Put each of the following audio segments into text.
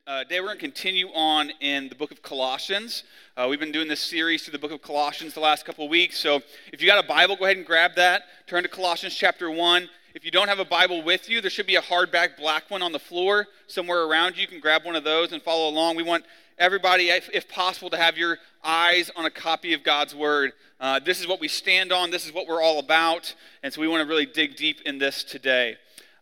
Today we're going to continue on in the book of Colossians. We've been doing this series through the book of Colossians the last couple of weeks. So if you got a Bible, go ahead and grab that. Turn to Colossians chapter 1. If you don't have a Bible with you, there should be a hardback black one on the floor somewhere around you. You can grab one of those and follow along. We want everybody, if possible, to have your eyes on a copy of God's Word. This is what we stand on. This is what we're all about. And so we want to really dig deep in this today.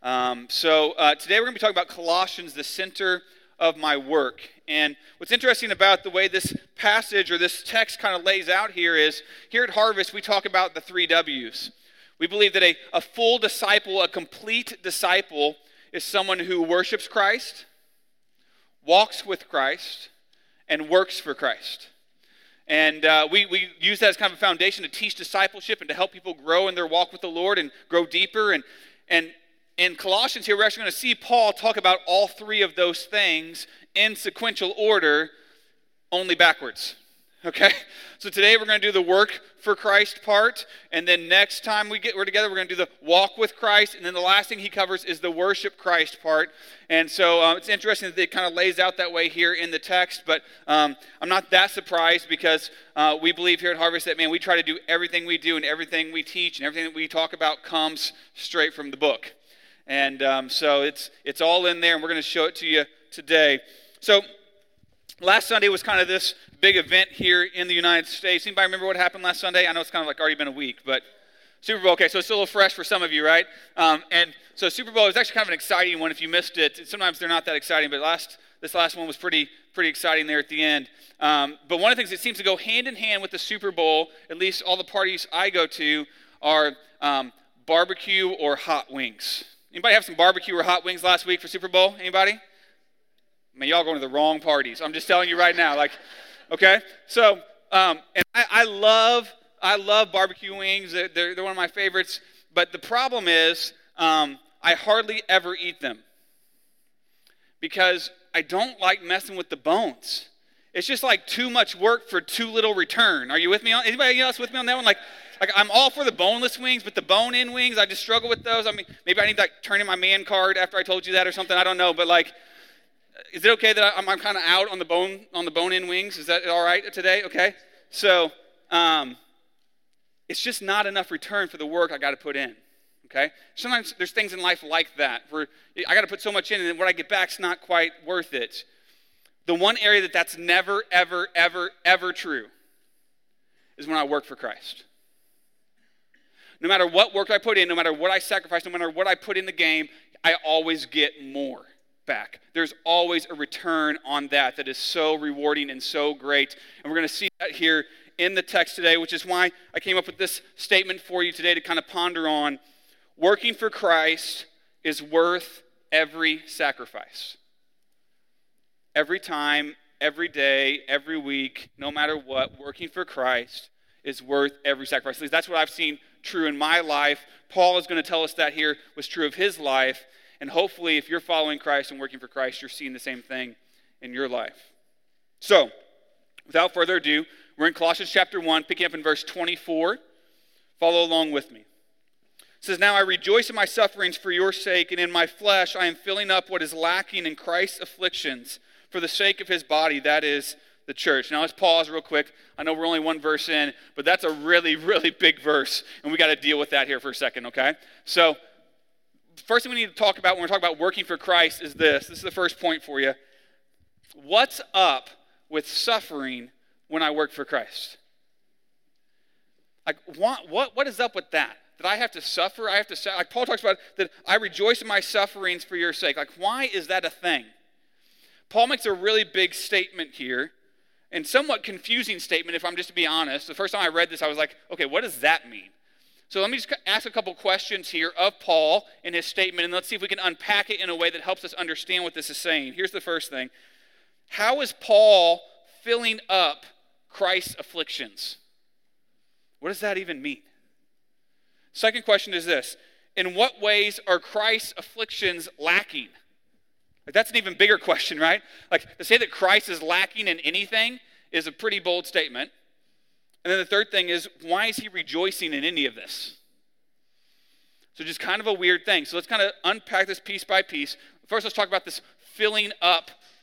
Today we're going to be talking about Colossians, the center of my work. And what's interesting about the way this passage or this text kind of lays out here is, here at Harvest, we talk about the 3 W's. We believe that a full disciple, a complete disciple, is someone who worships Christ, walks with Christ, and works for Christ. And we use that as kind of a foundation to teach discipleship and to help people grow in their walk with the Lord and grow deeper. And in Colossians here, we're actually going to see Paul talk about all 3 of those things in sequential order, only backwards. Okay? So today we're going to do the work for Christ part, and then next time we're together, we're going to do the walk with Christ, and then the last thing he covers is the worship Christ part. And so it's interesting that it kind of lays out that way here in the text, but I'm not that surprised because we believe here at Harvest that, man, we try to do everything we do and everything we teach and everything that we talk about comes straight from the book. And so it's all in there, and we're going to show it to you today. So last Sunday was kind of this big event here in the United States. Anybody remember what happened last Sunday? I know it's kind of like already been a week, but Super Bowl. Okay, so it's still a little fresh for some of you, right? And so Super Bowl was actually kind of an exciting one. If you missed it, sometimes they're not that exciting, but this last one was pretty exciting there at the end. But one of the things that seems to go hand in hand with the Super Bowl, at least all the parties I go to, are barbecue or hot wings. Anybody have some barbecue or hot wings last week for Super Bowl? Anybody? Man, y'all going to the wrong parties. I'm just telling you right now. Okay? So, and I love barbecue wings. They're one of my favorites. But the problem is, I hardly ever eat them because I don't like messing with the bones. It's just like too much work for too little return. Are you with me? Anybody else with me on that one? Like I'm all for the boneless wings, but the bone-in wings, I just struggle with those. I mean, maybe I need to turn in my man card after I told you that or something. I don't know, but is it okay that I'm kind of out on the bone-in wings? Is that all right today? Okay. So it's just not enough return for the work I got to put in. Okay. Sometimes there's things in life like that where I got to put so much in, and then what I get back's not quite worth it. The one area that's never, ever, ever, ever true is when I work for Christ. No matter what work I put in, no matter what I sacrifice, no matter what I put in the game, I always get more back. There's always a return on that is so rewarding and so great. And we're going to see that here in the text today, which is why I came up with this statement for you today to kind of ponder on. Working for Christ is worth every sacrifice. Every time, every day, every week, no matter what, working for Christ is worth every sacrifice. At least that's what I've seen true in my life. Paul is going to tell us that here was true of his life. And hopefully, if you're following Christ and working for Christ, you're seeing the same thing in your life. So, without further ado, we're in Colossians chapter 1, picking up in verse 24. Follow along with me. It says, "Now I rejoice in my sufferings for your sake, and in my flesh I am filling up what is lacking in Christ's afflictions for the sake of his body, that is the church." Now let's pause real quick. I know we're only one verse in, but that's a really, really big verse, and we got to deal with that here for a second, okay? So, first thing we need to talk about when we're talking about working for Christ is this. This is the first point for you. What's up with suffering when I work for Christ? What is up with that? That I have to suffer? Like Paul talks about that I rejoice in my sufferings for your sake. Why is that a thing? Paul makes a really big statement here, and somewhat confusing statement, if I'm just to be honest. The first time I read this, I was like, okay, what does that mean? So let me just ask a couple questions here of Paul in his statement, and let's see if we can unpack it in a way that helps us understand what this is saying. Here's the first thing. How is Paul filling up Christ's afflictions? What does that even mean? Second question is this. In what ways are Christ's afflictions lacking? That's an even bigger question, right? To say that Christ is lacking in anything is a pretty bold statement. And then the third thing is, why is he rejoicing in any of this? So just kind of a weird thing. So let's kind of unpack this piece by piece. First, let's talk about this filling up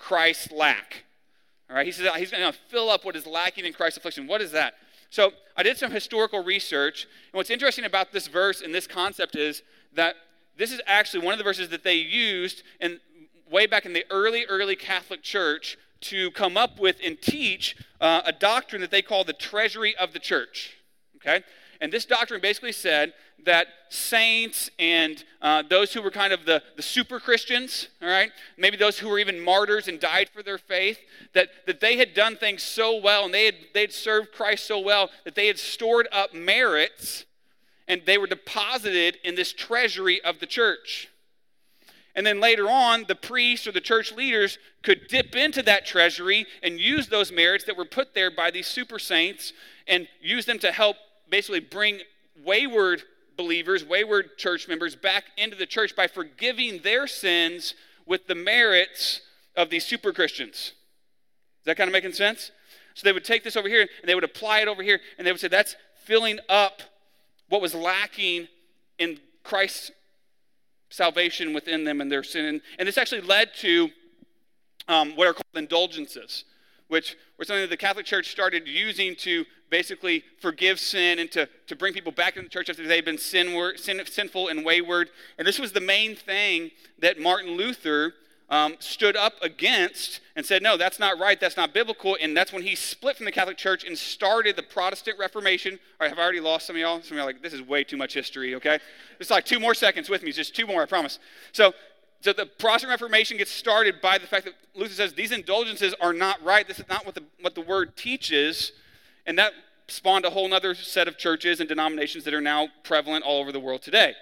Christ's lack. All right, he says he's going to fill up what is lacking in Christ's affliction. What is that? So I did some historical research, and what's interesting about this verse and this concept is that this is actually one of the verses that they used way back in the early Catholic Church to come up with and teach a doctrine that they call the treasury of the church. Okay? And this doctrine basically said that saints and those who were kind of the super Christians, all right, maybe those who were even martyrs and died for their faith, that they had done things so well and they'd served Christ so well that they had stored up merits and they were deposited in this treasury of the church. And then later on, the priests or the church leaders could dip into that treasury and use those merits that were put there by these super saints and use them to help basically bring wayward believers, wayward church members back into the church by forgiving their sins with the merits of these super Christians. Is that kind of making sense? So they would take this over here and they would apply it over here and they would say that's filling up what was lacking in Christ's salvation within them and their sin. And this actually led to what are called indulgences, which were something that the Catholic Church started using to basically forgive sin and to bring people back into the church after they've been sinful and wayward. And this was the main thing that Martin Luther stood up against and said, no, that's not right, that's not biblical. And that's when he split from the Catholic Church and started the Protestant Reformation. All right, have I already lost some of y'all? Some of y'all are like, this is way too much history, okay? It's like 2 more seconds with me, just 2 more, I promise. So the Protestant Reformation gets started by the fact that Luther says these indulgences are not right. This is not what the word teaches. And that spawned a whole other set of churches and denominations that are now prevalent all over the world today.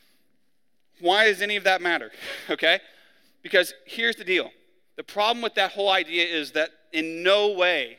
Why does any of that matter? Okay? Because here's the deal. The problem with that whole idea is that in no way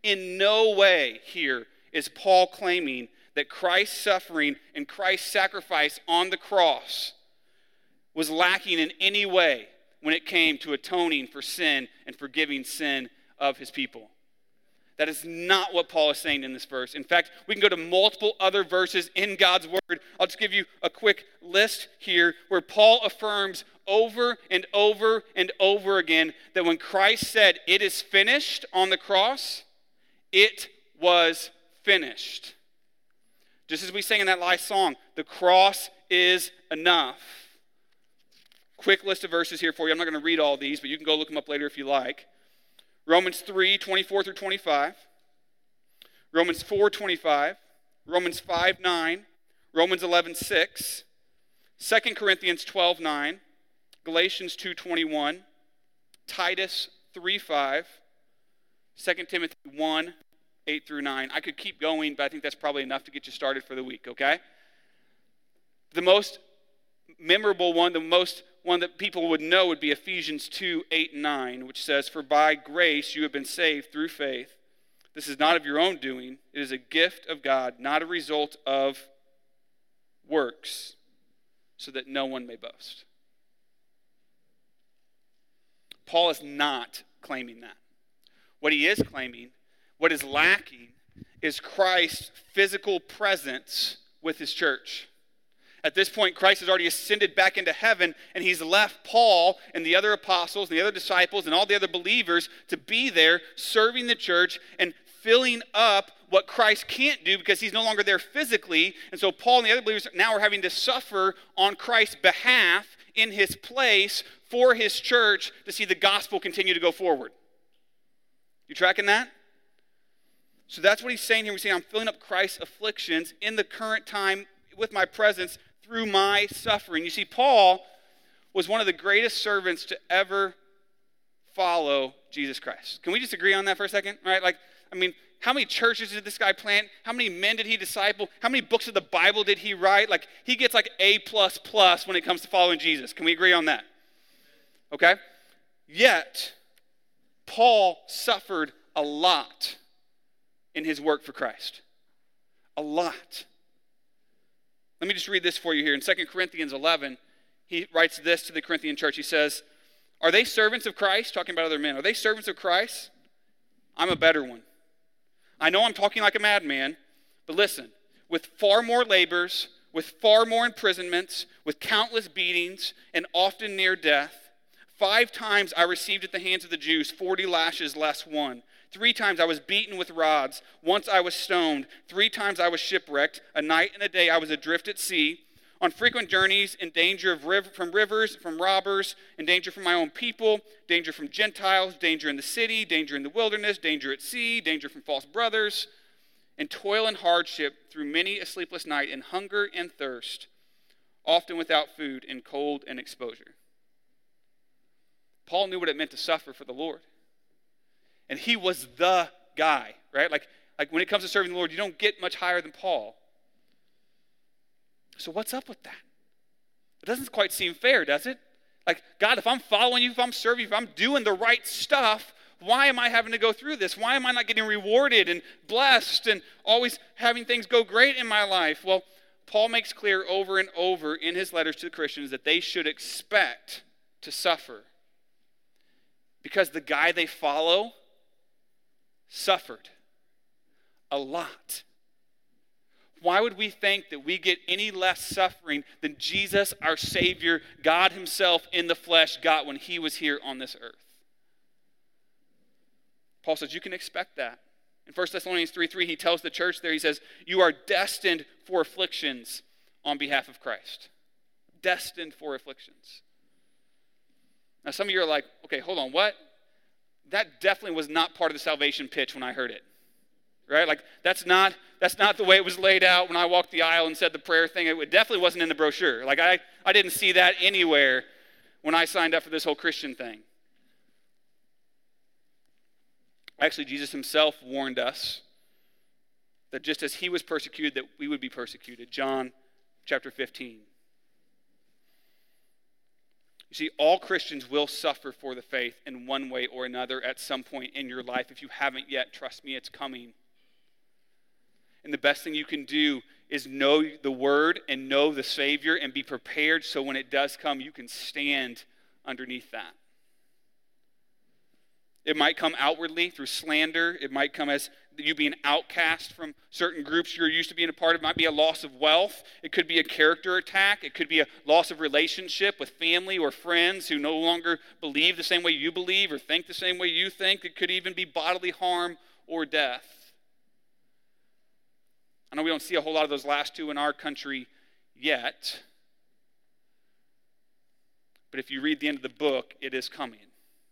here is Paul claiming that Christ's suffering and Christ's sacrifice on the cross was lacking in any way when it came to atoning for sin and forgiving sin of his people. That is not what Paul is saying in this verse. In fact, we can go to multiple other verses in God's word. I'll just give you a quick list here where Paul affirms over and over and over again that when Christ said, "It is finished" on the cross, it was finished. Just as we sang in that last song, the cross is enough. Quick list of verses here for you. I'm not going to read all these, but you can go look them up later if you like. Romans 3, 24 through 25. Romans 4, 25. Romans 5, 9. Romans 11, 6. 2 Corinthians 12, 9. Galatians 2, 21. Titus 3, 5. 2 Timothy 1, 8 through 9. I could keep going, but I think that's probably enough to get you started for the week, okay? The most memorable one, one that people would know would be Ephesians 2, 8 and 9, which says, "For by grace you have been saved through faith. This is not of your own doing. It is a gift of God, not a result of works, so that no one may boast." Paul is not claiming that. What he is claiming, what is lacking, is Christ's physical presence with his church. At this point, Christ has already ascended back into heaven, and he's left Paul and the other apostles and the other disciples and all the other believers to be there serving the church and filling up what Christ can't do because he's no longer there physically. And so Paul and the other believers now are having to suffer on Christ's behalf in his place for his church to see the gospel continue to go forward. You tracking that? So that's what he's saying here. He's saying, I'm filling up Christ's afflictions in the current time with my presence through my suffering. You see, Paul was one of the greatest servants to ever follow Jesus Christ. Can we just agree on that for a second? Right? How many churches did this guy plant? How many men did he disciple? How many books of the Bible did he write? He gets A++ when it comes to following Jesus. Can we agree on that? Okay? Yet, Paul suffered a lot in his work for Christ. A lot. Let me just read this for you here. In 2 Corinthians 11, he writes this to the Corinthian church. He says, "Are they servants of Christ?" Talking about other men. "Are they servants of Christ? I'm a better one. I know I'm talking like a madman, but listen, with far more labors, with far more imprisonments, with countless beatings, and often near death, 5 times I received at the hands of the Jews 40 lashes less one. 3 times I was beaten with rods. Once I was stoned. 3 times I was shipwrecked. A night and a day I was adrift at sea. On frequent journeys, in danger from rivers, from robbers, in danger from my own people, danger from Gentiles, danger in the city, danger in the wilderness, danger at sea, danger from false brothers, in toil and hardship through many a sleepless night, in hunger and thirst, often without food, in cold and exposure. Paul knew what it meant to suffer for the Lord. And he was the guy, right? Like when it comes to serving the Lord, you don't get much higher than Paul. So what's up with that? It doesn't quite seem fair, does it? Like, God, if I'm following you, if I'm serving you, if I'm doing the right stuff, why am I having to go through this? Why am I not getting rewarded and blessed and always having things go great in my life? Well, Paul makes clear over and over in his letters to the Christians that they should expect to suffer. Because the guy they follow suffered a lot. Why would we think that we get any less suffering than Jesus, our Savior, God himself in the flesh, got when he was here on this earth? Paul says you can expect that. In 1 Thessalonians 3:3, he tells the church there, he says, you are destined for afflictions on behalf of Christ. Destined for afflictions. Now some of you are like, okay, hold on, what? That definitely was not part of the salvation pitch when I heard it. Right? Like, that's not the way it was laid out when I walked the aisle and said the prayer thing. It definitely wasn't in the brochure. Like, I didn't see that anywhere when I signed up for this whole Christian thing. Actually, Jesus himself warned us that just as he was persecuted, that we would be persecuted. John chapter 15. You see, all Christians will suffer for the faith in one way or another at some point in your life. If you haven't yet, trust me, it's coming. And the best thing you can do is know the word and know the Savior and be prepared so when it does come, you can stand underneath that. It might come outwardly through slander. It might come as you being outcast from certain groups you're used to being a part of. It might be a loss of wealth. It could be a character attack. It could be a loss of relationship with family or friends who no longer believe the same way you believe or think the same way you think. It could even be bodily harm or death. I know we don't see a whole lot of those last two in our country yet. But if you read the end of the book, it is coming.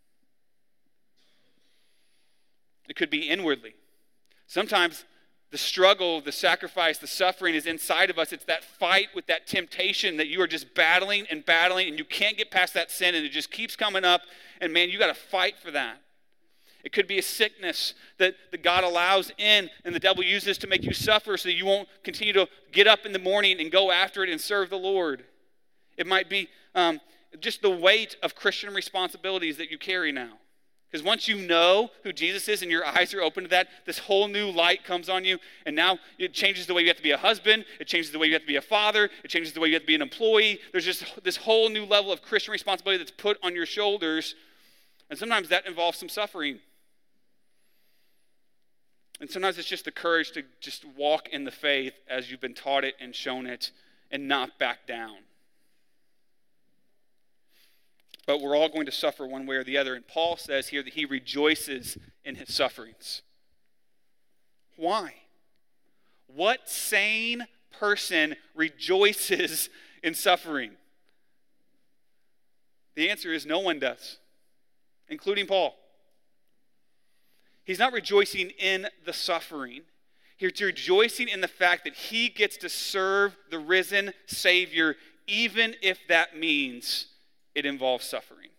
It could be inwardly. Sometimes the struggle, the sacrifice, the suffering is inside of us. It's that fight with that temptation that you are just battling, and you can't get past that sin, and it just keeps coming up. And man, you got to fight for that. It could be a sickness that God allows in, and the devil uses to make you suffer so that you won't continue to get up in the morning and go after it and serve the Lord. It might be just the weight of Christian responsibilities that you carry now. Because once you know who Jesus is and your eyes are open to that, this whole new light comes on you. And now it changes the way you have to be a husband. It changes the way you have to be a father. It changes the way you have to be an employee. There's just this whole new level of Christian responsibility that's put on your shoulders. And sometimes that involves some suffering. And sometimes it's just the courage to just walk in the faith as you've been taught it and shown it and not back down. But we're all going to suffer one way or the other. And Paul says here that he rejoices in his sufferings. Why? What sane person rejoices in suffering? The answer is no one does, including Paul. He's not rejoicing in the suffering. He's rejoicing in the fact that he gets to serve the risen Savior, even if that means it involves suffering.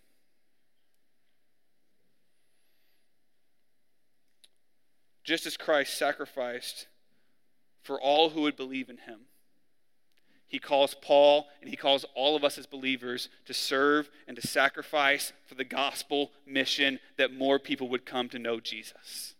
Just as Christ sacrificed for all who would believe in him, he calls Paul and he calls all of us as believers to serve and to sacrifice for the gospel mission that more people would come to know Jesus.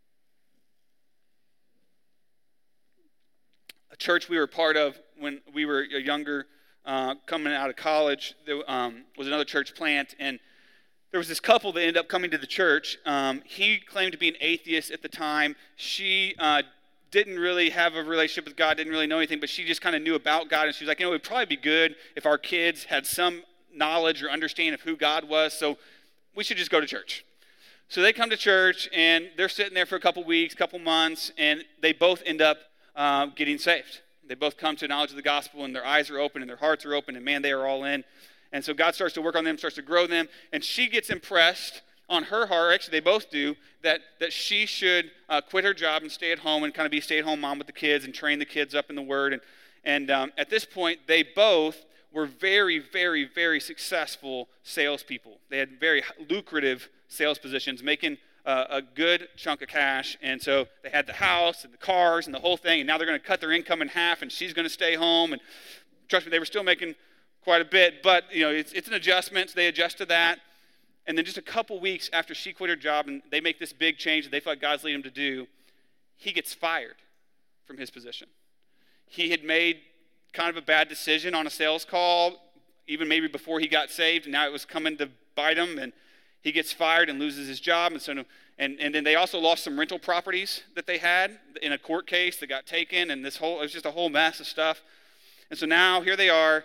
A church we were part of when we were younger, coming out of college, there was another church plant, and there was this couple that ended up coming to the church. He claimed to be an atheist at the time. She didn't really have a relationship with God, didn't really know anything, but she just kind of knew about God, and she was like, it would probably be good if our kids had some knowledge or understanding of who God was, so we should just go to church. So they come to church, and they're sitting there for a couple weeks, couple months, and they both end up getting saved. They both come to knowledge of the gospel, and their eyes are open, and their hearts are open, and man, they are all in. And so God starts to work on them, starts to grow them, and she gets impressed on her heart, actually they both do, that she should quit her job and stay at home and kind of be a stay-at-home mom with the kids and train the kids up in the Word. And at this point, they both were very, very, very successful salespeople. They had very lucrative sales positions, making a good chunk of cash. And so they had the house and the cars and the whole thing, and now they're going to cut their income in half, and she's going to stay home. And trust me, they were still making quite a bit, but it's an adjustment, so they adjust to that. And then just a couple weeks after she quit her job and they make this big change that they felt God's leading him to do, he gets fired from his position. He had made kind of a bad decision on a sales call, even maybe before he got saved, and now it was coming to bite him, and he gets fired and loses his job. And then they also lost some rental properties that they had in a court case that got taken, and it was just a whole mess of stuff. And so now here they are,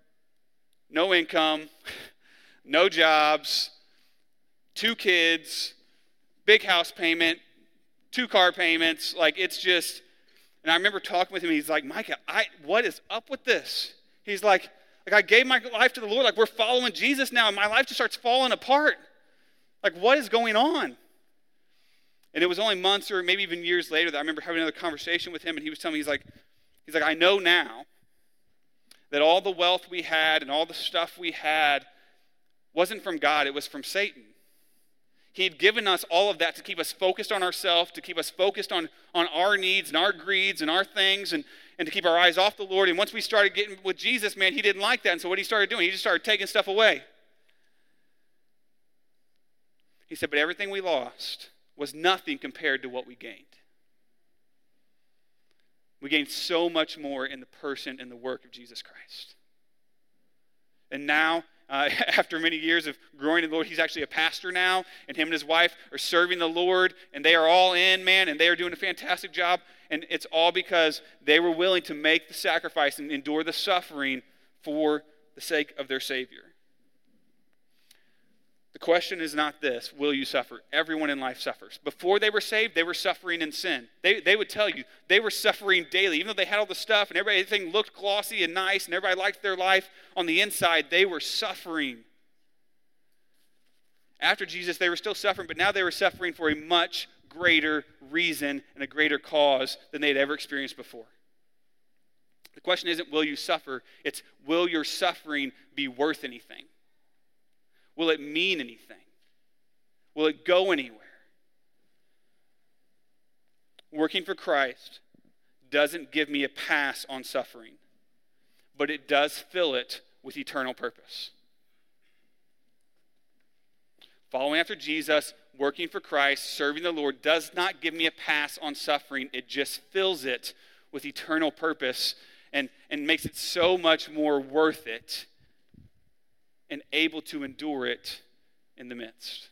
no income, no jobs, 2 kids, big house payment, 2 car payments. Like, it's just, and I remember talking with him, he's like, Micah, what is up with this? He's like I gave my life to the Lord, like we're following Jesus now, and my life just starts falling apart. Like, what is going on? And it was only months or maybe even years later that I remember having another conversation with him, and he was telling me, he's like, I know now that all the wealth we had and all the stuff we had wasn't from God, it was from Satan. He had given us all of that to keep us focused on ourselves, to keep us focused on our needs and our greeds and our things, and to keep our eyes off the Lord. And once we started getting with Jesus, man, he didn't like that. And so what he started doing, he just started taking stuff away. He said, but everything we lost was nothing compared to what we gained. We gained so much more in the person and the work of Jesus Christ. And now, after many years of growing in the Lord, he's actually a pastor now, and him and his wife are serving the Lord, and they are all in, man, and they are doing a fantastic job, and it's all because they were willing to make the sacrifice and endure the suffering for the sake of their Savior. The question is not this, will you suffer? Everyone in life suffers. Before they were saved, they were suffering in sin. They would tell you, they were suffering daily. Even though they had all the stuff and everything looked glossy and nice and everybody liked their life, on the inside, they were suffering. After Jesus, they were still suffering, but now they were suffering for a much greater reason and a greater cause than they had ever experienced before. The question isn't, will you suffer? It's, will your suffering be worth anything? Will it mean anything? Will it go anywhere? Working for Christ doesn't give me a pass on suffering, but it does fill it with eternal purpose. Following after Jesus, working for Christ, serving the Lord does not give me a pass on suffering. It just fills it with eternal purpose and makes it so much more worth it and able to endure it in the midst.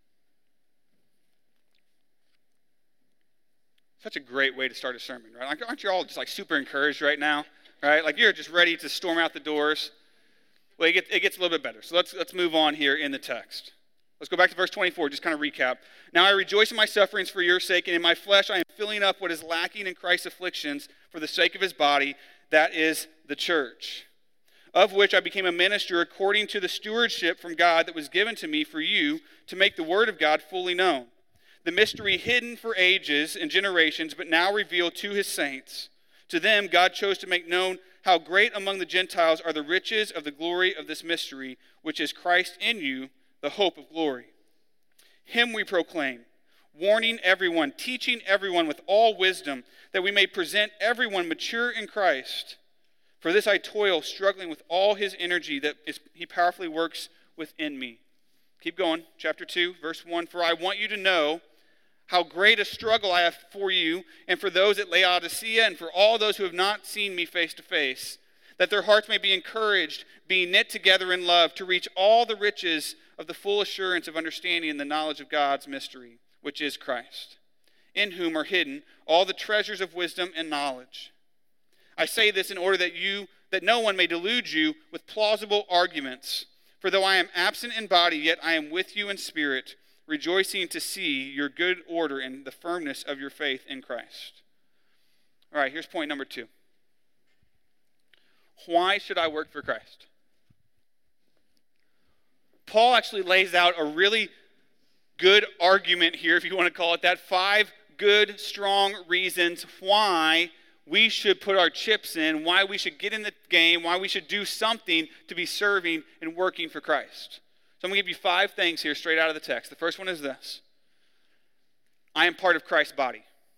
Such a great way to start a sermon, right? Aren't you all just like super encouraged right now? Right? Like you're just ready to storm out the doors. Well, it gets a little bit better. So let's move on here in the text. Let's go back to verse 24, just kind of recap. Now I rejoice in my sufferings for your sake, and in my flesh I am filling up what is lacking in Christ's afflictions for the sake of his body, that is the church, of which I became a minister according to the stewardship from God that was given to me for you to make the word of God fully known. The mystery hidden for ages and generations, but now revealed to his saints. To them God chose to make known how great among the Gentiles are the riches of the glory of this mystery, which is Christ in you, the hope of glory. Him we proclaim, warning everyone, teaching everyone with all wisdom, that we may present everyone mature in Christ. For this I toil, struggling with all his energy that he powerfully works within me. Keep going. Chapter 2, verse 1. For I want you to know how great a struggle I have for you and for those at Laodicea and for all those who have not seen me face to face, that their hearts may be encouraged, being knit together in love, to reach all the riches of the full assurance of understanding and the knowledge of God's mystery, which is Christ, in whom are hidden all the treasures of wisdom and knowledge. I say this in order that no one may delude you with plausible arguments. For though I am absent in body, yet I am with you in spirit, rejoicing to see your good order and the firmness of your faith in Christ. All right, here's point number 2. Why should I work for Christ? Paul actually lays out a really good argument here, if you want to call it that. 5 good, strong reasons why we should put our chips in, why we should get in the game, why we should do something to be serving and working for Christ. So I'm going to give you 5 things here straight out of the text. The first one is this. I am part of Christ's body.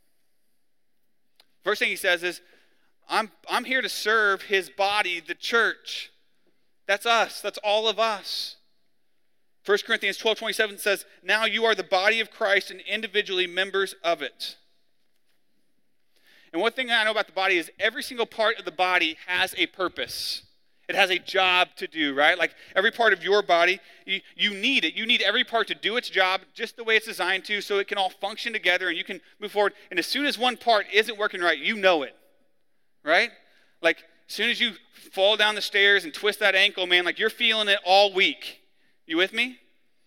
First thing he says is, I'm here to serve his body, the church. That's us. That's all of us. 1 Corinthians 12:27 says, now you are the body of Christ and individually members of it. And one thing I know about the body is every single part of the body has a purpose. It has a job to do, right? Like every part of your body, you need it. You need every part to do its job just the way it's designed to so it can all function together and you can move forward. And as soon as one part isn't working right, you know it, right? Like as soon as you fall down the stairs and twist that ankle, man, like you're feeling it all week. You with me?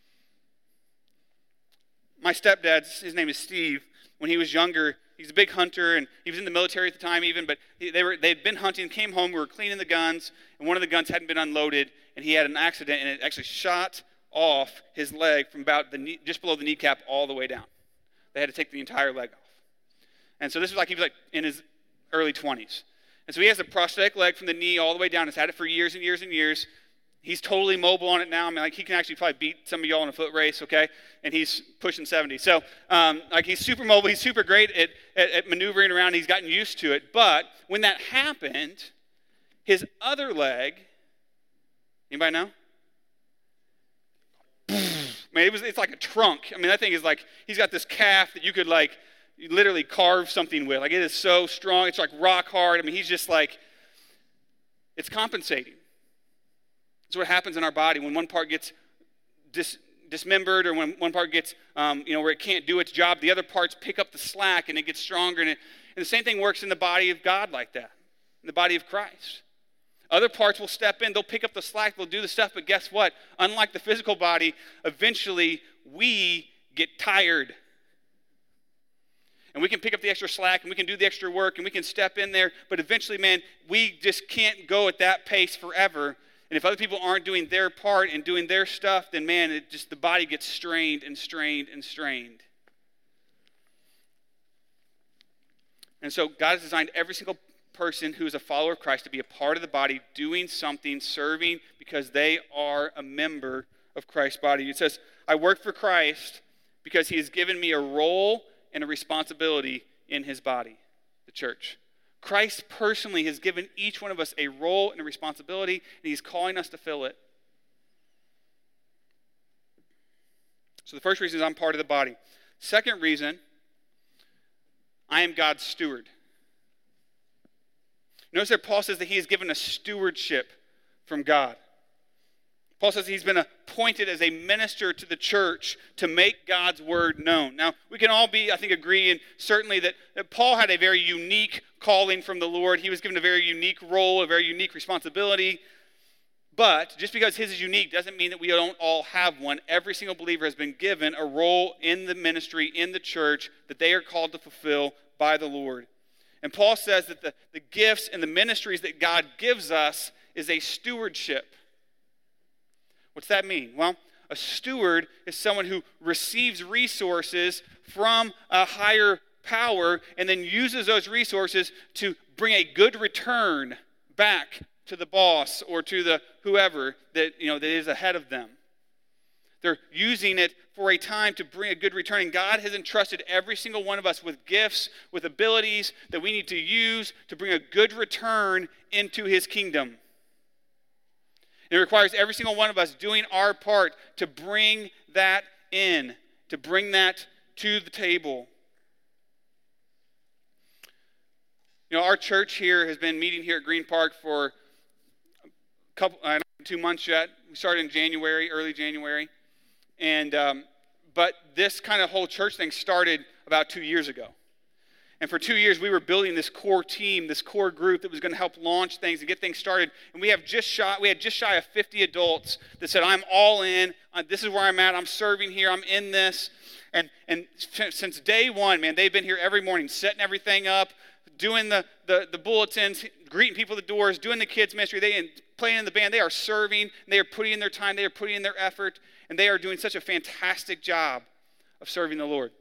My stepdad, his name is Steve, when he was younger, he's a big hunter, and he was in the military at the time even, but they'd been hunting, came home, we were cleaning the guns, and one of the guns hadn't been unloaded, and he had an accident, and it actually shot off his leg from about the knee, just below the kneecap all the way down. They had to take the entire leg off. And so this was like, he was like in his early 20s. And so he has a prosthetic leg from the knee all the way down. He's had it for years and years and years. He's totally mobile on it now. I mean, like he can actually probably beat some of y'all in a foot race, okay? And he's pushing 70. So, like he's super mobile. He's super great at maneuvering around. He's gotten used to it. But when that happened, his other leg, anybody know? Man, it's like a trunk. I mean, that thing is like, he's got this calf that you could like literally carve something with. Like it is so strong. It's like rock hard. I mean, he's just like, it's compensating. It's what happens in our body when one part gets dismembered or when one part gets, where it can't do its job. The other parts pick up the slack and it gets stronger. And the same thing works in the body of God like that, in the body of Christ. Other parts will step in. They'll pick up the slack. They'll do the stuff. But guess what? Unlike the physical body, eventually we get tired. And we can pick up the extra slack and we can do the extra work and we can step in there. But eventually, man, we just can't go at that pace forever. And if other people aren't doing their part and doing their stuff, then man, the body gets strained and strained and strained. And so God has designed every single person who is a follower of Christ to be a part of the body, doing something, serving, because they are a member of Christ's body. It says, I work for Christ because he has given me a role and a responsibility in his body, the church. Christ personally has given each one of us a role and a responsibility, and he's calling us to fill it. So the first reason is I'm part of the body. Second reason, I am God's steward. Notice that Paul says that he has given a stewardship from God. Paul says he's been appointed as a minister to the church to make God's word known. Now, we can all agree, and certainly that Paul had a very unique calling from the Lord. He was given a very unique role, a very unique responsibility. But just because his is unique doesn't mean that we don't all have one. Every single believer has been given a role in the ministry, in the church, that they are called to fulfill by the Lord. And Paul says that the gifts and the ministries that God gives us is a stewardship. What's that mean? Well, a steward is someone who receives resources from a higher power and then uses those resources to bring a good return back to the boss or to the whoever that is ahead of them. They're using it for a time to bring a good return. And God has entrusted every single one of us with gifts, with abilities that we need to use to bring a good return into his kingdom. It requires every single one of us doing our part to bring that in, to bring that to the table. Our church here has been meeting here at Green Park for 2 months yet. We started in January, early January. And but this kind of whole church thing started about 2 years ago. And for 2 years, we were building this core team, this core group that was going to help launch things and get things started. And we had just shy of 50 adults that said, I'm all in. This is where I'm at. I'm serving here. I'm in this. And since day one, man, they've been here every morning, setting everything up, doing the bulletins, greeting people at the doors, doing the kids' ministry, playing in the band. They are serving. They are putting in their time. They are putting in their effort. And they are doing such a fantastic job of serving the Lord.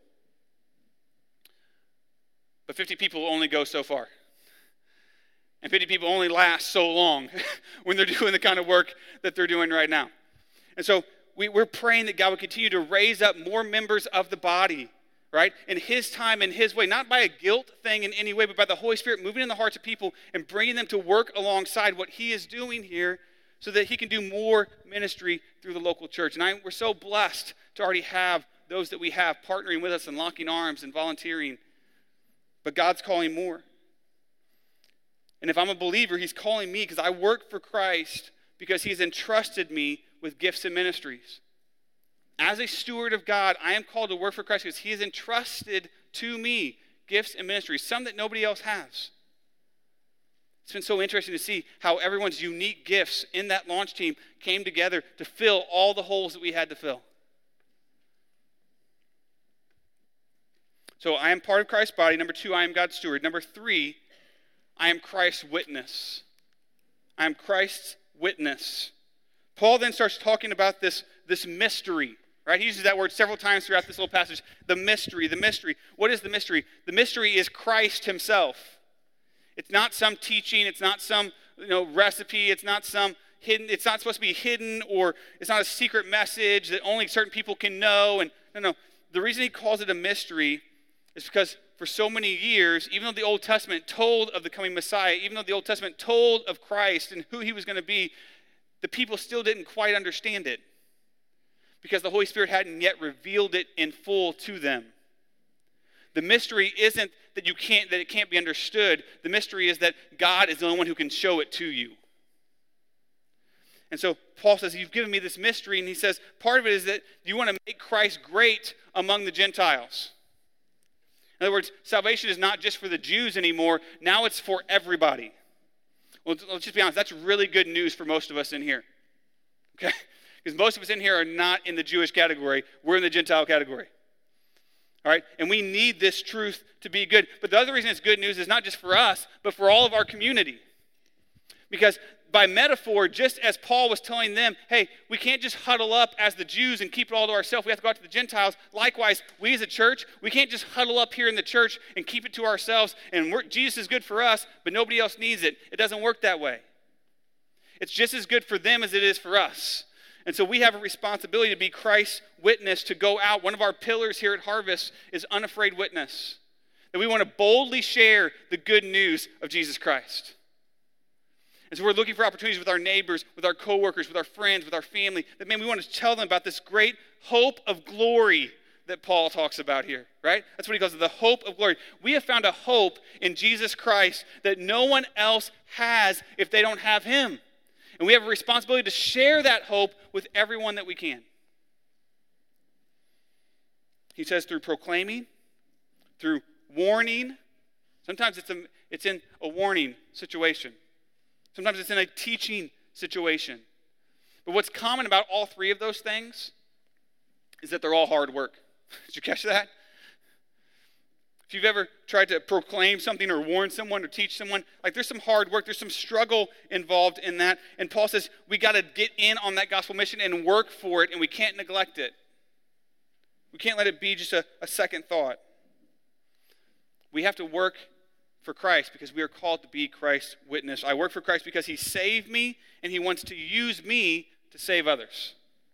But 50 people only go so far. And 50 people only last so long when they're doing the kind of work that they're doing right now. And so we're praying that God would continue to raise up more members of the body, right? In his time, in his way, not by a guilt thing in any way, but by the Holy Spirit moving in the hearts of people and bringing them to work alongside what he is doing here so that he can do more ministry through the local church. And we're so blessed to already have those that we have partnering with us and locking arms and volunteering. But God's calling more. And if I'm a believer, he's calling me because I work for Christ because he's entrusted me with gifts and ministries. As a steward of God, I am called to work for Christ because he has entrusted to me gifts and ministries, some that nobody else has. It's been so interesting to see how everyone's unique gifts in that launch team came together to fill all the holes that we had to fill. So I am part of Christ's body. Number 2, I am God's steward. Number 3, I am Christ's witness. I am Christ's witness. Paul then starts talking about this mystery, right? He uses that word several times throughout this little passage. The mystery. What is the mystery? The mystery is Christ himself. It's not some teaching. It's not some recipe. It's not some hidden. It's not supposed to be hidden, or it's not a secret message that only certain people can know. And no. The reason he calls it a mystery is because for so many years, even though the Old Testament told of the coming Messiah, even though the Old Testament told of Christ and who he was going to be, the people still didn't quite understand it because the Holy Spirit hadn't yet revealed it in full to them. The mystery isn't that it can't be understood. The mystery is that God is the only one who can show it to you. And so Paul says, you've given me this mystery, and he says, part of it is that you want to make Christ great among the Gentiles. In other words, salvation is not just for the Jews anymore. Now it's for everybody. Well, let's just be honest. That's really good news for most of us in here. Okay? Because most of us in here are not in the Jewish category. We're in the Gentile category. All right? And we need this truth to be good. But the other reason it's good news is not just for us, but for all of our community. Because by metaphor, just as Paul was telling them, hey, we can't just huddle up as the Jews and keep it all to ourselves. We have to go out to the Gentiles. Likewise, we as a church, we can't just huddle up here in the church and keep it to ourselves. And Jesus is good for us, but nobody else needs it. It doesn't work that way. It's just as good for them as it is for us. And so we have a responsibility to be Christ's witness, to go out. One of our pillars here at Harvest is unafraid witness. That we want to boldly share the good news of Jesus Christ. And so we're looking for opportunities with our neighbors, with our coworkers, with our friends, with our family. That, man, we want to tell them about this great hope of glory that Paul talks about here, right? That's what he calls it, the hope of glory. We have found a hope in Jesus Christ that no one else has if they don't have him. And we have a responsibility to share that hope with everyone that we can. He says through proclaiming, through warning. Sometimes it's in a warning situation. Sometimes it's in a teaching situation. But what's common about all three of those things is that they're all hard work. Did you catch that? If you've ever tried to proclaim something or warn someone or teach someone, like there's some hard work, there's some struggle involved in that. And Paul says we got to get in on that gospel mission and work for it, and we can't neglect it. We can't let it be just a second thought. We have to work for Christ because we are called to be Christ's witness. I work for Christ because he saved me and he wants to use me to save others.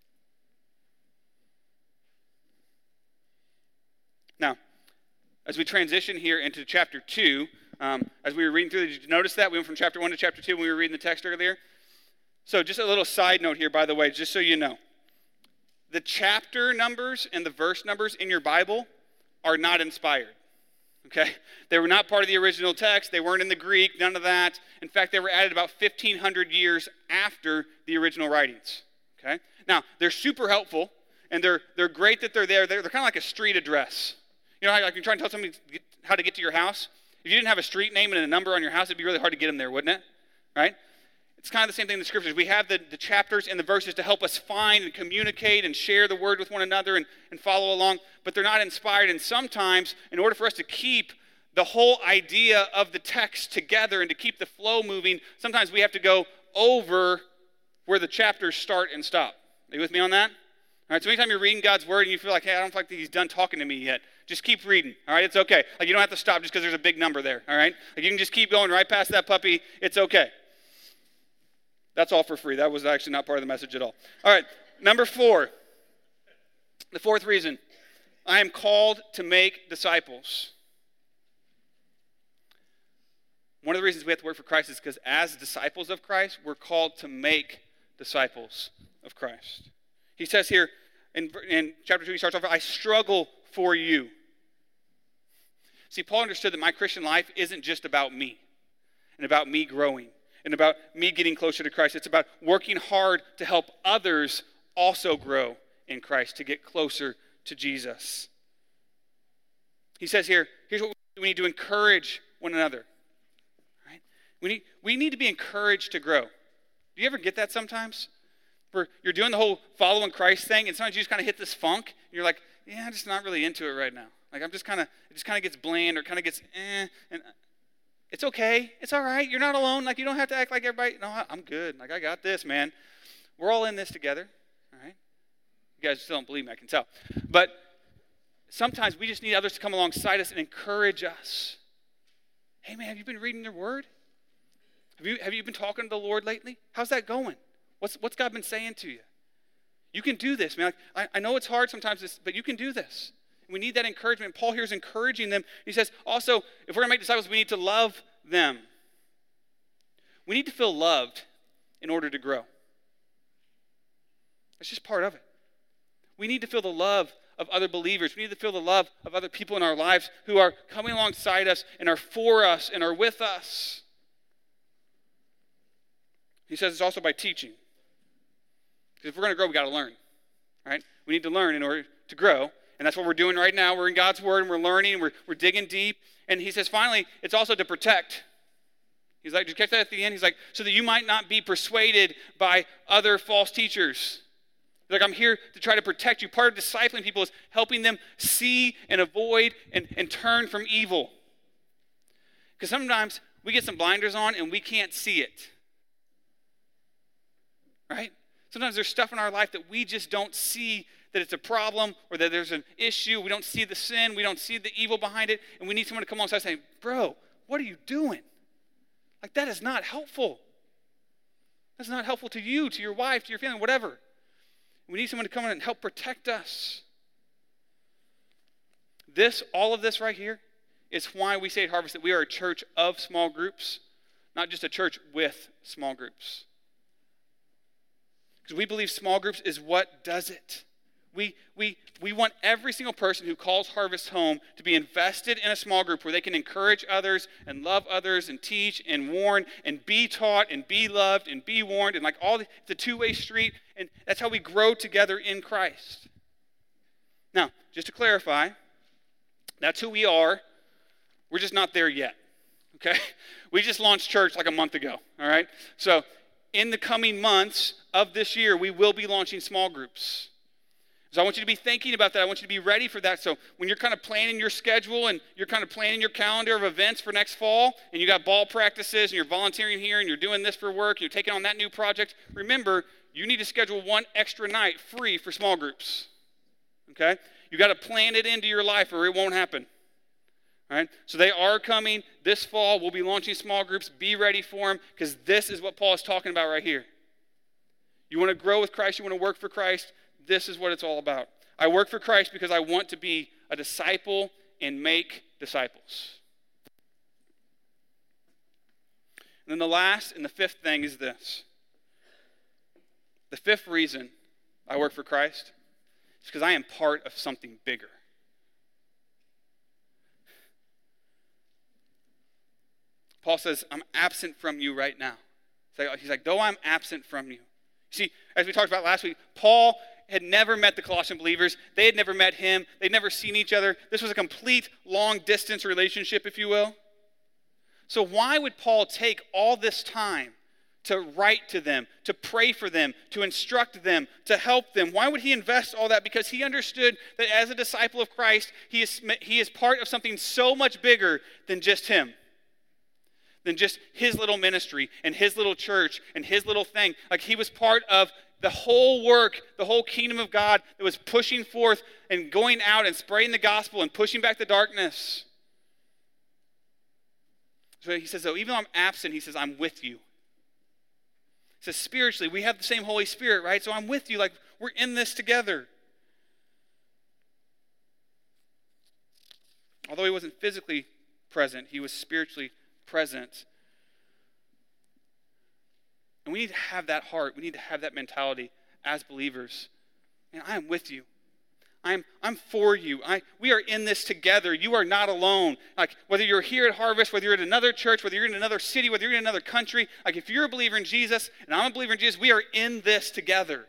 Now, as we transition here into chapter 2, as we were reading through, did you notice that? We went from chapter 1 to chapter 2 when we were reading the text earlier. So just a little side note here, by the way, just so you know. The chapter numbers and the verse numbers in your Bible are not inspired. Okay? They were not part of the original text. They weren't in the Greek, none of that. In fact, they were added about 1,500 years after the original writings. Okay? Now, they're super helpful, and they're great that they're there. They're kind of like a street address. You know, like you're trying to tell somebody how to get to your house, if you didn't have a street name and a number on your house, it'd be really hard to get them there, wouldn't it? Right? It's kind of the same thing in the scriptures. We have the chapters and the verses to help us find and communicate and share the word with one another and follow along, but they're not inspired. And sometimes, in order for us to keep the whole idea of the text together and to keep the flow moving, sometimes we have to go over where the chapters start and stop. Are you with me on that? All right, so anytime you're reading God's word and you feel like, hey, I don't feel like he's done talking to me yet, just keep reading, all right? It's okay. Like, you don't have to stop just because there's a big number there, all right? Like, you can just keep going right past that puppy. It's okay. That's all for free. That was actually not part of the message at all. All right, number 4. The fourth reason, I am called to make disciples. One of the reasons we have to work for Christ is because as disciples of Christ, we're called to make disciples of Christ. He says here in chapter 2, he starts off, I struggle for you. See, Paul understood that my Christian life isn't just about me and about me growing and about me getting closer to Christ. It's about working hard to help others also grow in Christ, to get closer to Jesus. He says here, here's what we need to encourage one another. Right? We need to be encouraged to grow. Do you ever get that sometimes? Where you're doing the whole following Christ thing, and sometimes you just kind of hit this funk, and you're like, yeah, I'm just not really into it right now. Like, it just kind of gets bland or kind of gets, and it's okay. It's all right. You're not alone. Like, you don't have to act like everybody. No, I'm good. Like, I got this, man. We're all in this together, all right? You guys still don't believe me, I can tell. But sometimes we just need others to come alongside us and encourage us. Hey, man, have you been reading your word? Have you been talking to the Lord lately? How's that going? What's God been saying to you? You can do this, man. I know it's hard sometimes, but you can do this. We need that encouragement. Paul here is encouraging them. He says, also, if we're going to make disciples, we need to love them. We need to feel loved in order to grow. That's just part of it. We need to feel the love of other believers. We need to feel the love of other people in our lives who are coming alongside us and are for us and are with us. He says it's also by teaching. Because if we're going to grow, we got to learn. Right? We need to learn in order to grow. And that's what we're doing right now. We're in God's word and we're learning. We're digging deep. And he says, finally, it's also to protect. He's like, did you catch that at the end? He's like, so that you might not be persuaded by other false teachers. He's like, I'm here to try to protect you. Part of discipling people is helping them see and avoid and turn from evil. Because sometimes we get some blinders on and we can't see it. Right? Sometimes there's stuff in our life that we just don't see that it's a problem or that there's an issue. We don't see the sin. We don't see the evil behind it. And we need someone to come alongside saying, bro, what are you doing? Like, that is not helpful. That's not helpful to you, to your wife, to your family, whatever. We need someone to come in and help protect us. All of this right here is why we say at Harvest that we are a church of small groups, not just a church with small groups. Because we believe small groups is what does it. We want every single person who calls Harvest home to be invested in a small group where they can encourage others and love others and teach and warn and be taught and be loved and be warned and like it's a two-way street, and that's how we grow together in Christ. Now, just to clarify, that's who we are. We're just not there yet, okay? We just launched church like a month ago, all right? So in the coming months of this year, we will be launching small groups. So I want you to be thinking about that. I want you to be ready for that. So when you're kind of planning your schedule and you're kind of planning your calendar of events for next fall, and you got ball practices and you're volunteering here and you're doing this for work, you're taking on that new project, remember, you need to schedule one extra night free for small groups. Okay? You got to plan it into your life or it won't happen. All right? So they are coming this fall. We'll be launching small groups. Be ready for them, because this is what Paul is talking about right here. You want to grow with Christ, you want to work for Christ, this is what it's all about. I work for Christ because I want to be a disciple and make disciples. And then the last and the fifth thing is this. The fifth reason I work for Christ is because I am part of something bigger. Paul says, I'm absent from you right now. He's like, though I'm absent from you. See, as we talked about last week, Paul had never met the Colossian believers. They had never met him. They'd never seen each other. This was a complete long-distance relationship, if you will. So why would Paul take all this time to write to them, to pray for them, to instruct them, to help them? Why would he invest all that? Because he understood that as a disciple of Christ, he is part of something so much bigger than just him, than just his little ministry and his little church and his little thing. Like, he was part of the whole work, the whole kingdom of God that was pushing forth and going out and spreading the gospel and pushing back the darkness. So he says, so even though I'm absent, he says, I'm with you. He says, spiritually, we have the same Holy Spirit, right? So I'm with you, like, we're in this together. Although he wasn't physically present, he was spiritually present. And we need to have that heart. We need to have that mentality as believers. And I am with you. I'm for you. We are in this together. You are not alone. Like, whether you're here at Harvest, whether you're at another church, whether you're in another city, whether you're in another country, like, if you're a believer in Jesus and I'm a believer in Jesus, we are in this together.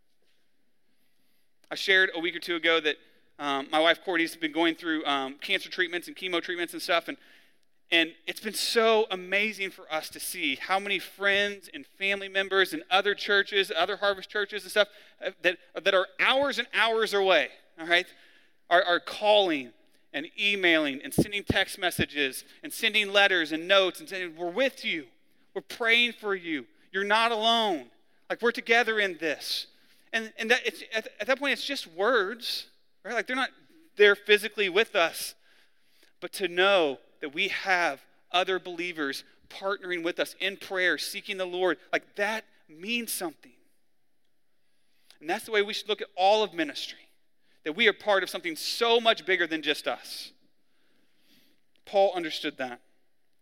I shared a week or two ago that my wife Courtney's been going through cancer treatments and chemo treatments and stuff, and it's been so amazing for us to see how many friends and family members and other churches, other Harvest churches and stuff that are hours and hours away, all right, are calling and emailing and sending text messages and sending letters and notes and saying, we're with you. We're praying for you. You're not alone. Like, we're together in this. And that it's, at that point, it's just words, right? Like, they're not there physically with us. But to know that we have other believers partnering with us in prayer, seeking the Lord, like, that means something. And that's the way we should look at all of ministry, that we are part of something so much bigger than just us. Paul understood that. And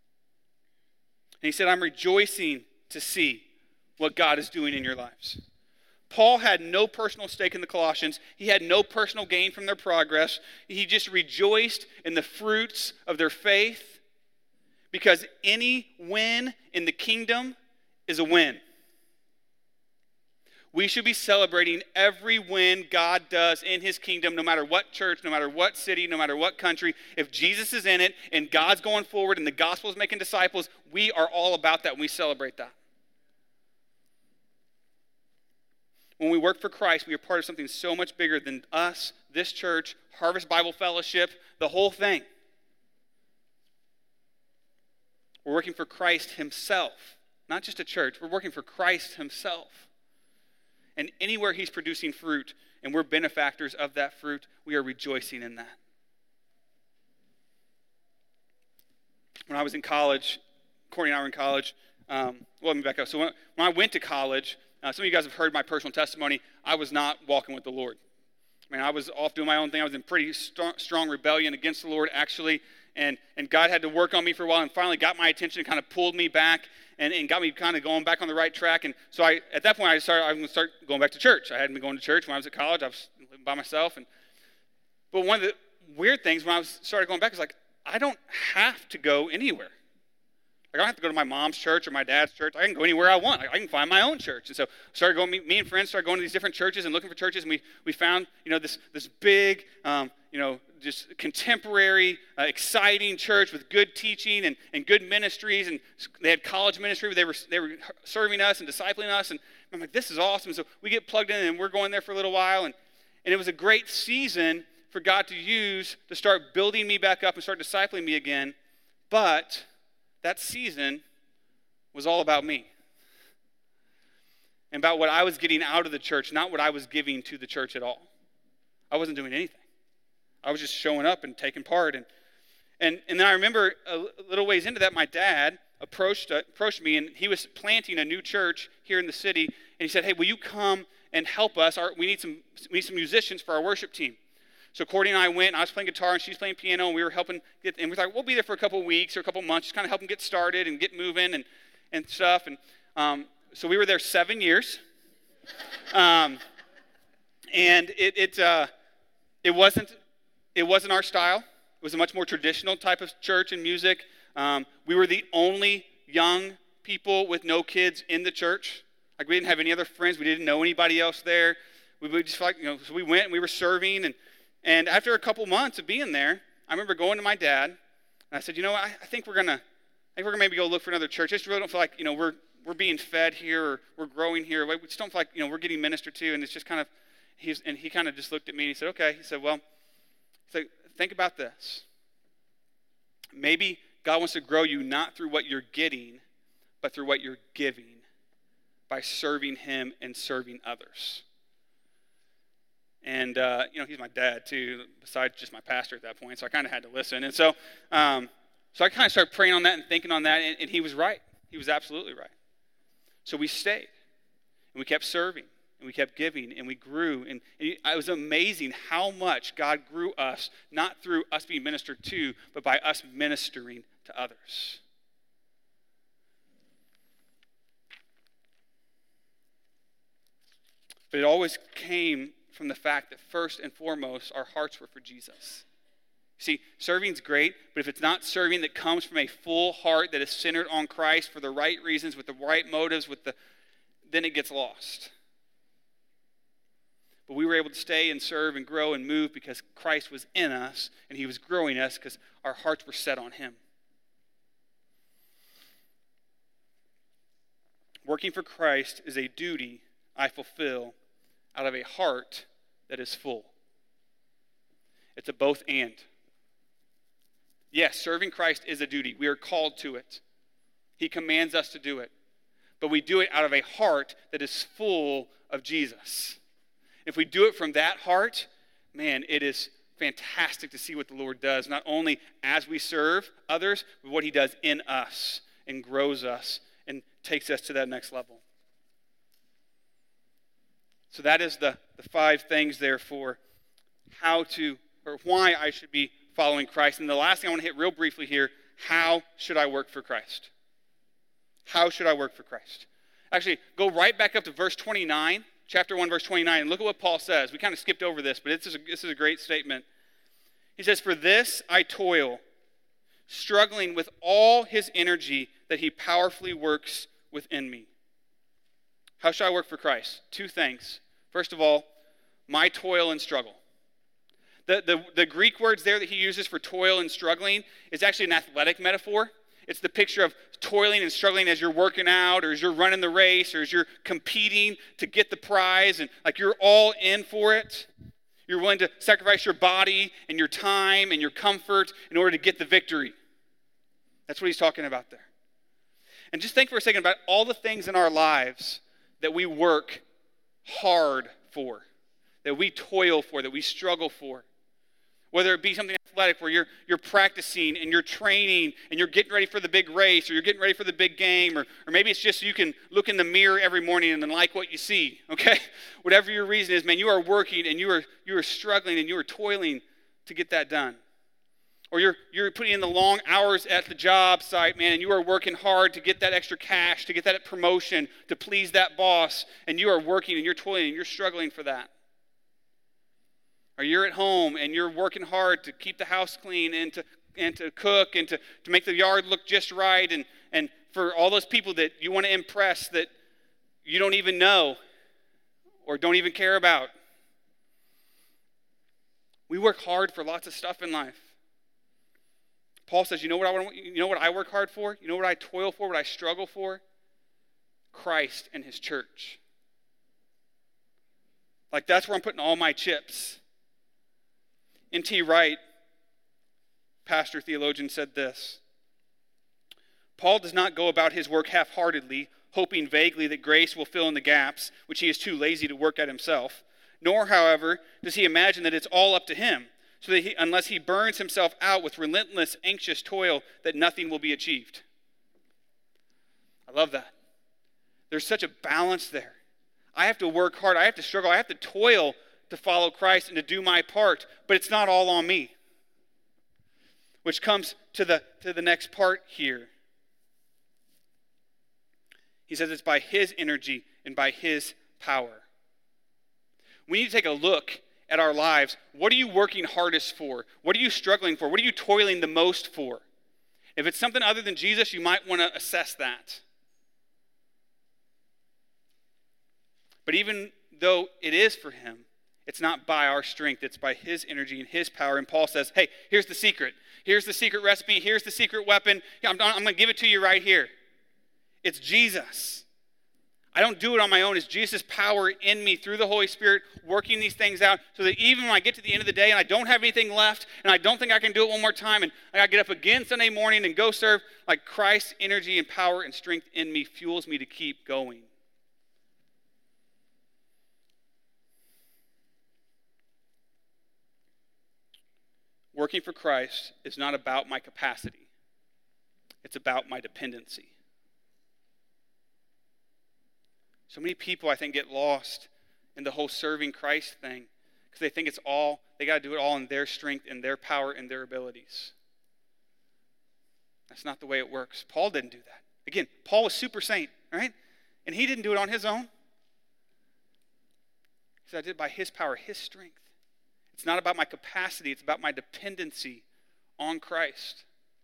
he said, I'm rejoicing to see what God is doing in your lives. Paul had no personal stake in the Colossians. He had no personal gain from their progress. He just rejoiced in the fruits of their faith, because any win in the kingdom is a win. We should be celebrating every win God does in his kingdom, no matter what church, no matter what city, no matter what country. If Jesus is in it and God's going forward and the gospel is making disciples, we are all about that and we celebrate that. When we work for Christ, we are part of something so much bigger than us, this church, Harvest Bible Fellowship, the whole thing. We're working for Christ himself, not just a church. We're working for Christ himself. And anywhere he's producing fruit, and we're benefactors of that fruit, we are rejoicing in that. When I was in college, Courtney and I were in college. Let me back up. So when I went to college, some of you guys have heard my personal testimony. I was not walking with the Lord. I mean, I was off doing my own thing. I was in pretty strong rebellion against the Lord, actually. And God had to work on me for a while and finally got my attention and kind of pulled me back and got me kind of going back on the right track. And so at that point, I'm going to start going back to church. I hadn't been going to church when I was at college. I was living by myself. But one of the weird things when I started going back is, like, I don't have to go anywhere. Like, I don't have to go to my mom's church or my dad's church. I can go anywhere I want. I can find my own church. And so started going. Me and friends started going to these different churches and looking for churches. And we found, this big, just contemporary, exciting church with good teaching and good ministries. And they had college ministry where they were serving us and discipling us. And I'm like, this is awesome. So we get plugged in and we're going there for a little while. And it was a great season for God to use to start building me back up and start discipling me again. But that season was all about me and about what I was getting out of the church, not what I was giving to the church at all. I wasn't doing anything. I was just showing up and taking part. And then I remember a little ways into that, my dad approached me, and he was planting a new church here in the city. And he said, "Hey, will you come and help us? We need some musicians for our worship team." So Courtney and I went, and I was playing guitar, and she was playing piano, and we were helping and we thought, we'll be there for a couple of weeks or a couple of months, just kind of help them get started and get moving and stuff. And so we were there 7 years. And it wasn't our style. It was a much more traditional type of church and music. We were the only young people with no kids in the church. Like, we didn't have any other friends. We didn't know anybody else there. We just felt like, so we went and we were serving. And after a couple months of being there, I remember going to my dad, and I said, I think we're gonna maybe go look for another church. I just really don't feel like, we're being fed here, or we're growing here. We just don't feel like, we're getting ministered to, and it's just kind of, he kind of just looked at me and he said, okay. He said, well, think about this. Maybe God wants to grow you not through what you're getting, but through what you're giving by serving him and serving others. And, he's my dad too, besides just my pastor at that point, so I kind of had to listen. And so I kind of started praying on that and thinking on that, and he was right. He was absolutely right. So we stayed, and we kept serving, and we kept giving, and we grew. And it was amazing how much God grew us, not through us being ministered to, but by us ministering to others. But it always came from the fact that first and foremost, our hearts were for Jesus. See, serving's great, but if it's not serving that comes from a full heart that is centered on Christ for the right reasons, with the right motives, then it gets lost. But we were able to stay and serve and grow and move because Christ was in us and he was growing us because our hearts were set on him. Working for Christ is a duty I fulfill out of a heart that is full. It's a both and. Yes, serving Christ is a duty. We are called to it. He commands us to do it. But we do it out of a heart that is full of Jesus. If we do it from that heart, man, it is fantastic to see what the Lord does, not only as we serve others, but what he does in us and grows us and takes us to that next level. So that is the 5 things there for why I should be following Christ. And the last thing I want to hit real briefly here, how should I work for Christ? How should I work for Christ? Actually, go right back up to verse 29, chapter 1, verse 29, and look at what Paul says. We kind of skipped over this, but this is a great statement. He says, "For this I toil, struggling with all his energy that he powerfully works within me." How should I work for Christ? 2 things. First of all, my toil and struggle. The Greek words there that he uses for toil and struggling is actually an athletic metaphor. It's the picture of toiling and struggling as you're working out, or as you're running the race, or as you're competing to get the prize, and like you're all in for it. You're willing to sacrifice your body and your time and your comfort in order to get the victory. That's what he's talking about there. And just think for a second about all the things in our lives that we work hard for, that we toil for, that we struggle for. Whether it be something athletic where you're practicing and you're training and you're getting ready for the big race, or you're getting ready for the big game, or maybe it's just so you can look in the mirror every morning and then like what you see, okay? Whatever your reason is, man, you are working and you are struggling and you are toiling to get that done. Or you're putting in the long hours at the job site, man, and you are working hard to get that extra cash, to get that promotion, to please that boss, and you are working and you're toiling and you're struggling for that. Or you're at home and you're working hard to keep the house clean and to cook and to make the yard look just right, and for all those people that you want to impress that you don't even know or don't even care about. We work hard for lots of stuff in life. Paul says, you know what I work hard for? You know what I toil for, what I struggle for? Christ and his church. Like, that's where I'm putting all my chips. N.T. Wright, pastor theologian, said this: Paul does not go about his work half-heartedly, hoping vaguely that grace will fill in the gaps, which he is too lazy to work at himself. Nor, however, does he imagine that it's all up to him, so that unless he burns himself out with relentless, anxious toil, that nothing will be achieved. I love that. There's such a balance there. I have to work hard. I have to struggle. I have to toil to follow Christ and to do my part, but it's not all on me. Which comes to the next part here. He says it's by his energy and by his power. We need to take a look at our lives. What are you working hardest for? What are you struggling for? What are you toiling the most for? If it's something other than Jesus, you might want to assess that. But even though it is for him, it's not by our strength. It's by his energy and his power. And Paul says, hey, here's the secret. Here's the secret recipe. Here's the secret weapon. I'm going to give it to you right here. It's Jesus. I don't do it on my own. It's Jesus' power in me through the Holy Spirit working these things out so that even when I get to the end of the day and I don't have anything left and I don't think I can do it one more time and I got to get up again Sunday morning and go serve, like Christ's energy and power and strength in me fuels me to keep going. Working for Christ is not about my capacity. It's about my dependency. So many people, I think, get lost in the whole serving Christ thing because they think they got to do it all in their strength and their power and their abilities. That's not the way it works. Paul didn't do that. Again, Paul was super saint, right? And he didn't do it on his own. He said, I did it by his power, his strength. It's not about my capacity. It's about my dependency on Christ.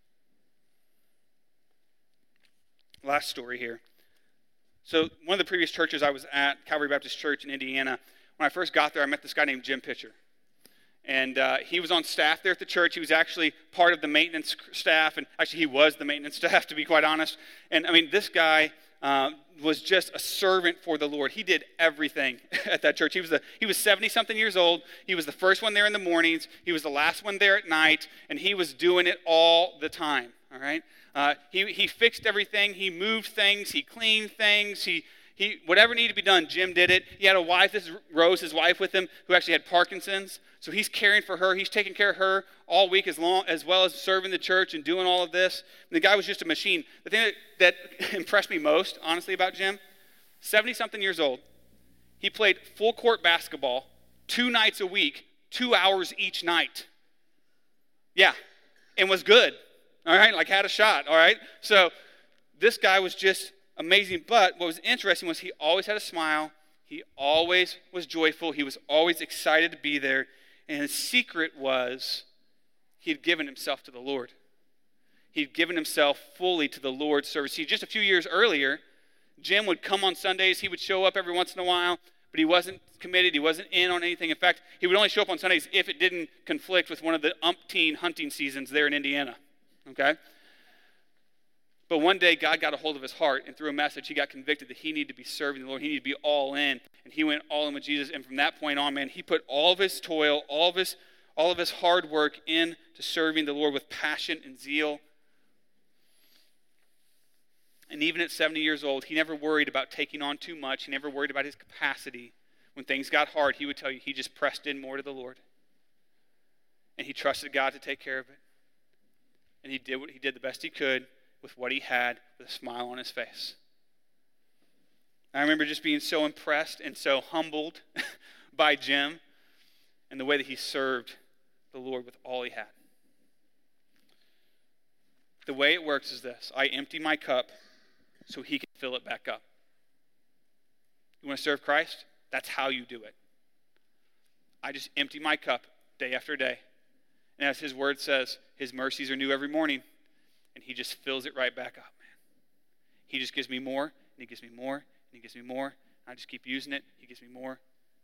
Last story here. So one of the previous churches I was at, Calvary Baptist Church in Indiana, when I first got there, I met this guy named Jim Pitcher. And he was on staff there at the church. He was actually part of the maintenance staff. And actually, he was the maintenance staff, to be quite honest. And I mean, this guy was just a servant for the Lord. He did everything at that church. He was 70-something years old. He was the first one there in the mornings. He was the last one there at night. And he was doing it all the time, all right? He fixed everything. He moved things. He cleaned things. He whatever needed to be done, Jim did it. He had a wife, this is Rose, his wife with him, who actually had Parkinson's. So he's caring for her. He's taking care of her all week as well as serving the church and doing all of this. And the guy was just a machine. The thing that impressed me most, honestly, about Jim, 70-something years old. He played full court basketball 2 nights a week, 2 hours each night. Yeah, and was good. All right, like had a shot, all right? So this guy was just amazing. But what was interesting was he always had a smile. He always was joyful. He was always excited to be there. And his secret was he had given himself to the Lord. He'd given himself fully to the Lord's service. See, just a few years earlier, Jim would come on Sundays. He would show up every once in a while, but he wasn't committed. He wasn't in on anything. In fact, he would only show up on Sundays if it didn't conflict with one of the umpteen hunting seasons there in Indiana. Okay? But one day, God got a hold of his heart, and through a message, he got convicted that he needed to be serving the Lord. He needed to be all in, and he went all in with Jesus. And from that point on, man, he put all of his toil, all of his hard work into serving the Lord with passion and zeal. And even at 70 years old, he never worried about taking on too much. He never worried about his capacity. When things got hard, he would tell you he just pressed in more to the Lord. And he trusted God to take care of it. And he did the best he could with what he had, with a smile on his face. I remember just being so impressed and so humbled by Jim and the way that he served the Lord with all he had. The way it works is this. I empty my cup so he can fill it back up. You want to serve Christ? That's how you do it. I just empty my cup day after day. And as his word says, his mercies are new every morning. And he just fills it right back up, man. He just gives me more, and he gives me more, and he gives me more. I just keep using it. He gives me more.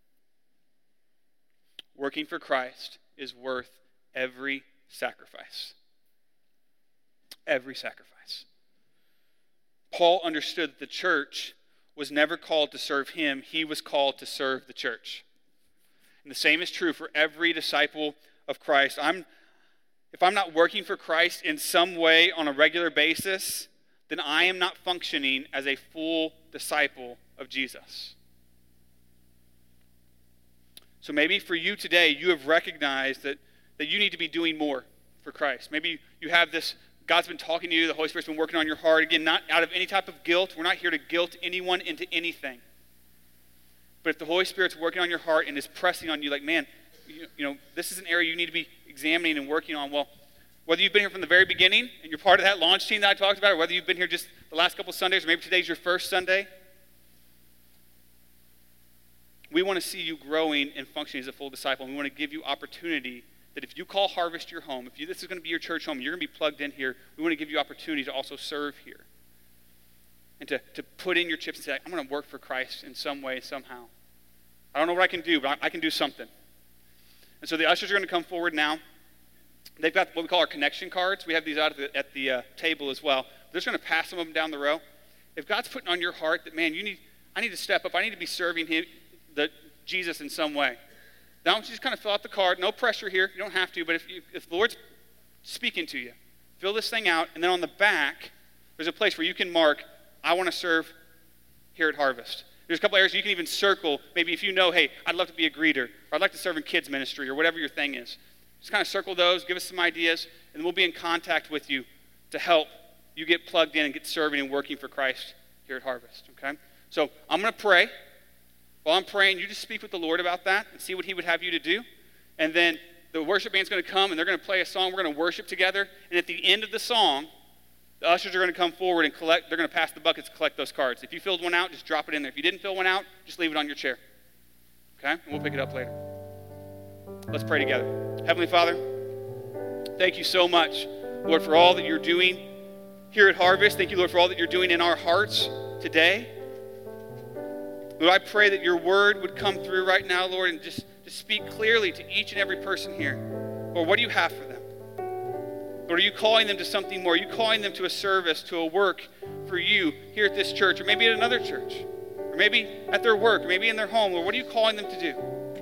Working for Christ is worth every sacrifice. Every sacrifice. Paul understood that the church was never called to serve him. He was called to serve the church. And the same is true for every disciple of Christ. If I'm not working for Christ in some way on a regular basis, then I am not functioning as a full disciple of Jesus. So maybe for you today, you have recognized that you need to be doing more for Christ. Maybe you have this, God's been talking to you, the Holy Spirit's been working on your heart. Again, not out of any type of guilt. We're not here to guilt anyone into anything. But if the Holy Spirit's working on your heart and is pressing on you like, man, you know, this is an area you need to be examining and working on. Well, whether you've been here from the very beginning and you're part of that launch team that I talked about, or whether you've been here just the last couple Sundays, or maybe today's your first Sunday, we want to see you growing and functioning as a full disciple. And we want to give you opportunity that if you call Harvest your home, if this is going to be your church home, you're going to be plugged in here, we want to give you opportunity to also serve here. And to put in your chips and say, I'm going to work for Christ in some way, somehow. I don't know what I can do, but I can do something. And so the ushers are going to come forward now. They've got what we call our connection cards. We have these out at the table as well. They're just going to pass some of them down the row. If God's putting on your heart that, man, I need to step up. I need to be serving Jesus in some way. Now, you just kind of fill out the card. No pressure here. You don't have to. But if the Lord's speaking to you, fill this thing out. And then on the back, there's a place where you can mark, I want to serve here at Harvest. There's a couple areas you can even circle. Maybe if you know, hey, I'd love to be a greeter, or I'd like to serve in kids ministry, or whatever your thing is. Just kind of circle those, give us some ideas, and we'll be in contact with you to help you get plugged in and get serving and working for Christ here at Harvest, okay? So I'm going to pray. While I'm praying, you just speak with the Lord about that and see what he would have you to do. And then the worship band's going to come, and they're going to play a song. We're going to worship together. And at the end of the song, the ushers are going to come forward and collect. They're going to pass the buckets to collect those cards. If you filled one out, just drop it in there. If you didn't fill one out, just leave it on your chair. Okay? And we'll pick it up later. Let's pray together. Heavenly Father, thank you so much, Lord, for all that you're doing here at Harvest. Thank you, Lord, for all that you're doing in our hearts today. Lord, I pray that your word would come through right now, Lord, and just speak clearly to each and every person here. Lord, what do you have for them? Lord, are you calling them to something more? Are you calling them to a service, to a work for you here at this church, or maybe at another church, or maybe at their work, or maybe in their home? Lord, what are you calling them to do?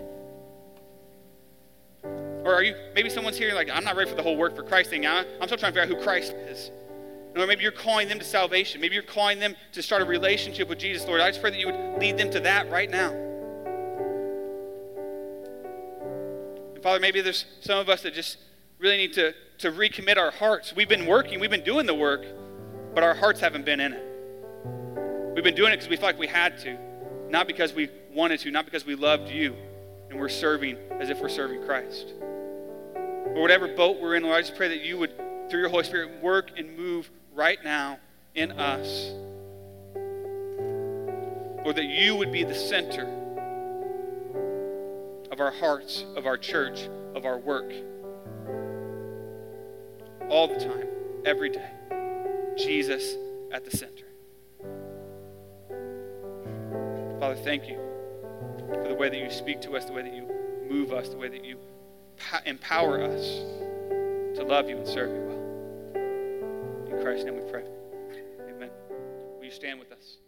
Or are you, maybe someone's here like, I'm not ready for the whole work for Christ thing. I'm still trying to figure out who Christ is. Or maybe you're calling them to salvation. Maybe you're calling them to start a relationship with Jesus, Lord. I just pray that you would lead them to that right now. And Father, maybe there's some of us that just really need to recommit our hearts. We've been working, we've been doing the work, but our hearts haven't been in it. We've been doing it because we felt like we had to, not because we wanted to, not because we loved you, and we're serving as if we're serving Christ. Or whatever boat we're in, Lord, I just pray that you would, through your Holy Spirit, work and move right now in us. Lord, that you would be the center of our hearts, of our church, of our work. All the time, every day. Jesus at the center. Father, thank you for the way that you speak to us, the way that you move us, the way that you empower us to love you and serve you well. In Christ's name we pray. Amen. Will you stand with us?